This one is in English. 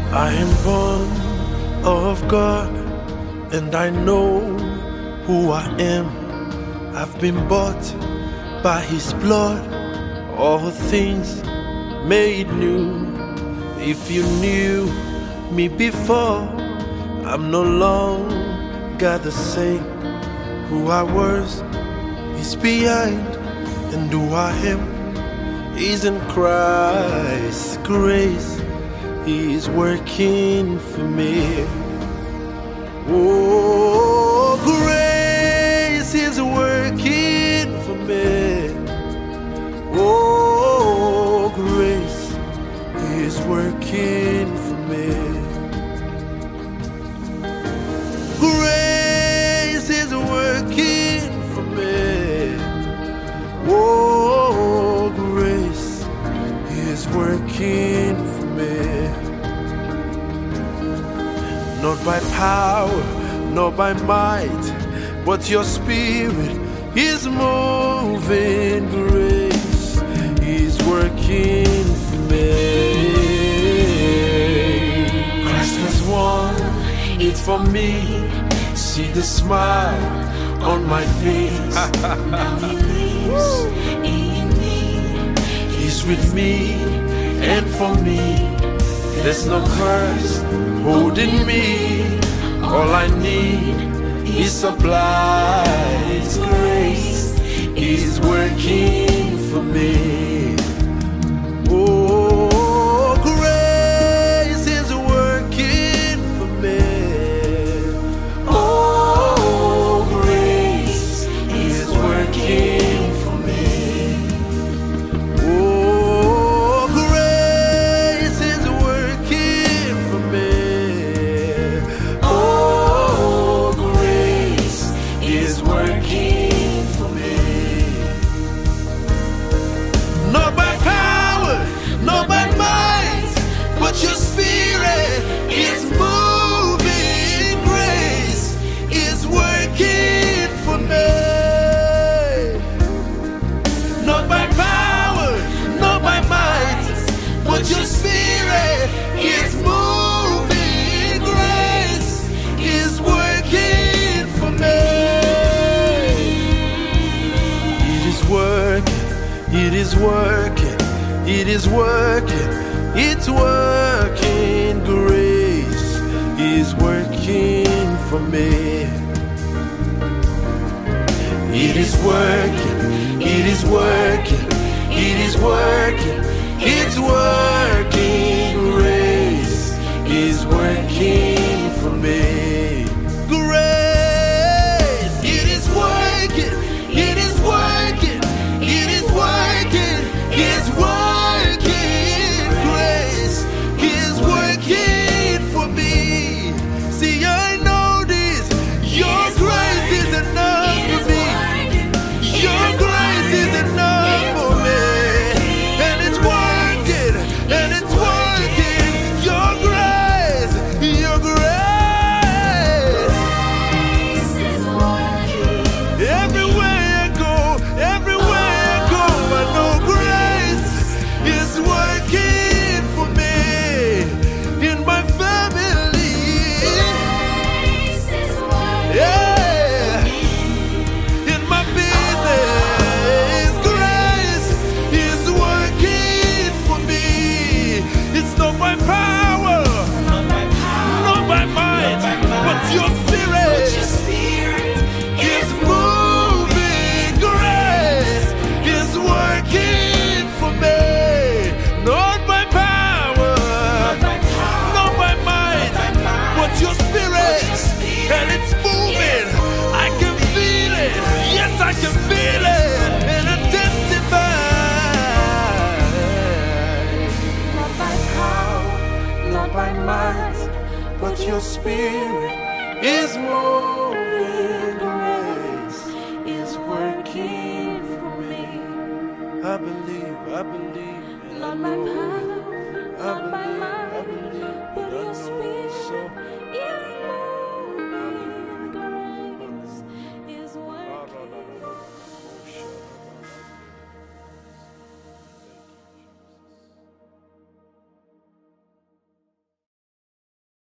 I am born of God, and I know who I am. I've been bought by His blood, all things made new. If you knew me before, I'm no longer the same. Who I was is behind, and who I am is in Christ's grace. He is working for me. Oh, grace is working for me. Oh, grace is working for me. Grace is working for me. Oh, grace is working for me. Not by power, not by might, but your spirit is moving. Grace is working for me. Christ has won it for me. See the smile on my face. Now He lives in me. He's with me and for me. There's no curse holding me. All I need is supply. His grace is working for me. Oh, grace is working for me. Oh, grace is working for me. Oh, grace is working for me. Oh, grace is working for me. Not by power, not by might, but your spirit is moving. Grace is working for me. Not by power, not by might, but your spirit is moving. Grace is working for me. It is working, it is working, it is working, it's working. Grace is working for me. It is working, it is working, it is working, it's working. Grace is working for me. Grace, it is working, it is working, it is working, it's working. Grace is working for me. See, I know this, your grace is enough for me. Your grace is enough for me. And it's working, and it's working. Your grace, your grace. Everywhere I go, I know grace is working for me. In my family, yeah, in my business, grace is working for me. It's not by power, not by might, but your spirit is moving. Grace is working for me. Not by power, not by might, but your spirit, and it's moving. I can feel it. Yes, I can feel it, and I testify. Not by power, not by might, But your spirit is moving. Grace is working for me. I believe. Not by power.